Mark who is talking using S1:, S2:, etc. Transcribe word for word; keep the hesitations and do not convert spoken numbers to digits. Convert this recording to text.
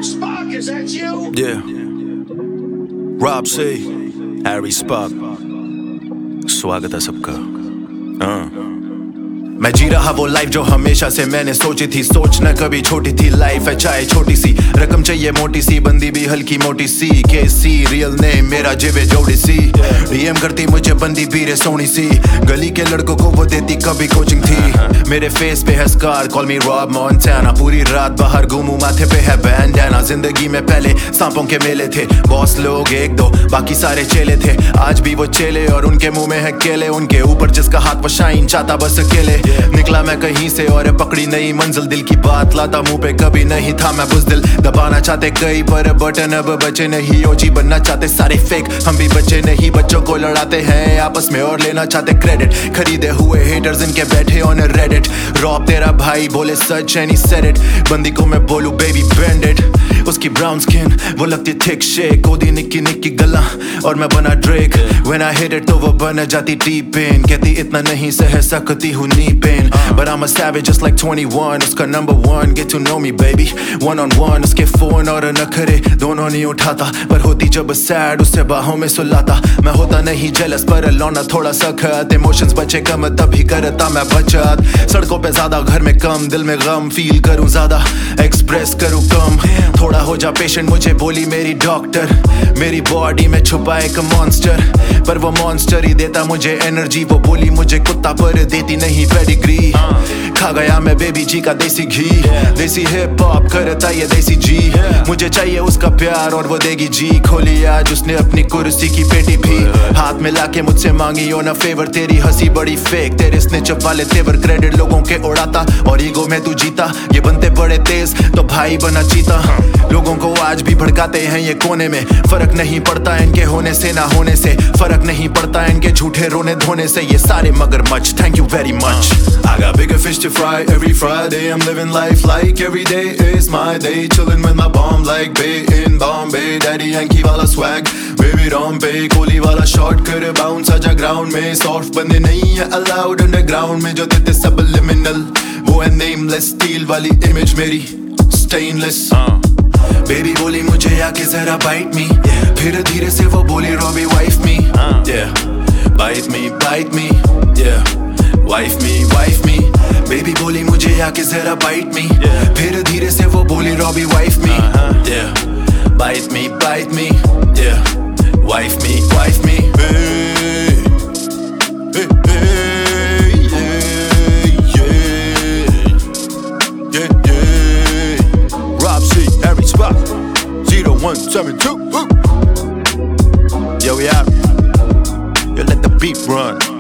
S1: Spock, is that you?
S2: Yeah. Rob C, Harry Spock. स्वागत है सबका. हाँ. मैं जी रहा वो लाइफ जो हमेशा से मैंने सोची थी. सोचना कभी छोटी थी लाइफ है चाहे छोटी सी. रकम चाहिए मोटी सी, बंदी भी हल्की मोटी सी. के सी रियल नेम मेरा जेबे जोड़ी सी. डीएम करती मुझे बंदी बीरे सोनी सी. गली के लड़कों को वो देती कभी कोचिंग थी. मेरे फेस पे है scar, call me Rob Montana. पूरी रात बाहर घूमू, माथे पे है बैंडाना. जिंदगी में पहले सांपों के मेले थे. बॉस लोग एक दो, बाकी सारे चेले थे. आज भी वो चेले और उनके मुंह में है केले. उनके ऊपर जिसका हाथ वो शाइन चाहता बस अकेले. निकला मैं कहीं से और पकड़ी नई मंजिल. दिल की बात लाता मुंह पे कभी नहीं था मैं बुज़दिल. दबाना चाहते कई पर बटन अब बचे नहीं. ओजी बनना चाहते सारे फेक, हम भी बचे नहीं. बच्चों को लड़ाते हैं आपस में और लेना चाहते क्रेडिट. खरीदे हुए हेटर्स इनके बैठे ऑन रेडिट. रॉब तेरा भाई बोले सच एंड ही सेड इट. बंदी को मैं बोलूं बेबी बेंड इट. उसकी ब्राउन स्किन वो लगती थिक शेक. ओदी निक्की निक्की गला और मैं बना Drake. When I hit it तो वो बन जाती डीप इन. कहती इतना नहीं सह सकती हूँ नी pain. But I'm a savage just like twenty-one. उसका number one, get to know me baby one on one. उसके फोन और नखरे दोनों नहीं उठाता, पर होती जब sad उससे बाहों में सुलाता. मैं होता नहीं jealous पर लौना थोड़ा सख्त. Emotions बचे कम तभी करता मैं बचत. सड़कों पे ज्यादा, घर में कम. दिल में गम फील करूं ज्यादा, एक्सप्रेस करूं कम. थोड़ा हो जा पेशेंट मुझे बोली मेरी डॉक्टर. मेरी बॉडी में छुपा एक मॉन्स्टर, पर वो मॉन्स्टर ही देता मुझे एनर्जी. वो बोली मुझे कुत्ता पर देती नहीं पेडिग्री. खा गया मैं बेबी जी का देसी घी. देसी हिप हॉप करता ये देसी जी. मुझे चाहिए उसका प्यार और वो देगी जी. खोली आज उसने अपनी कुर्सी की पेटी भी. हाथ में लाके मुझसे मांगी ओ ना फेवर. तेरी हंसी बड़ी फेक, तेरे स्निच वाले तेवर. क्रेडिट लोगों के उड़ाता और ईगो में तू जीता. ये बनते बड़े तेज तो भाई बना चीता. लोगों को आज भी भड़काते हैं ये कोने में. फर्क नहीं पड़ता इनके होने से ना होने से. फर्क नहीं पड़ता इनके झूठे रोने धोने से. ये सारे मगरमच्छ, thank you very much.
S3: I got bigger fish to fry every Friday. I'm living life like every day is my day. Chillin' with my bomb like Bay in Bombay. Daddy Yankee wala swag, baby Rom pe. Kohli wala shot kar bounce aja ground mein. Soft bande nahi hai allowed underground mein. Jo dete subliminal wo है nameless. Steel wali image meri stainless. Baby बोली मुझे आके जरा bite me. फिर धीरे से वो बोली Robbie wife me. Yeah, bite me, bite me. Yeah. Wife me, wife me. Baby बोली मुझे आके जरा bite me. फिर धीरे से वो बोली Robbie wife me. Yeah, bite me, bite me. Yeah, wife me, wife me. Hey, hey, hey, yeah, yeah, yeah, yeah.
S2: Rob C, Harry Spock, zero one seven two. Yo, we out. You let the beat run.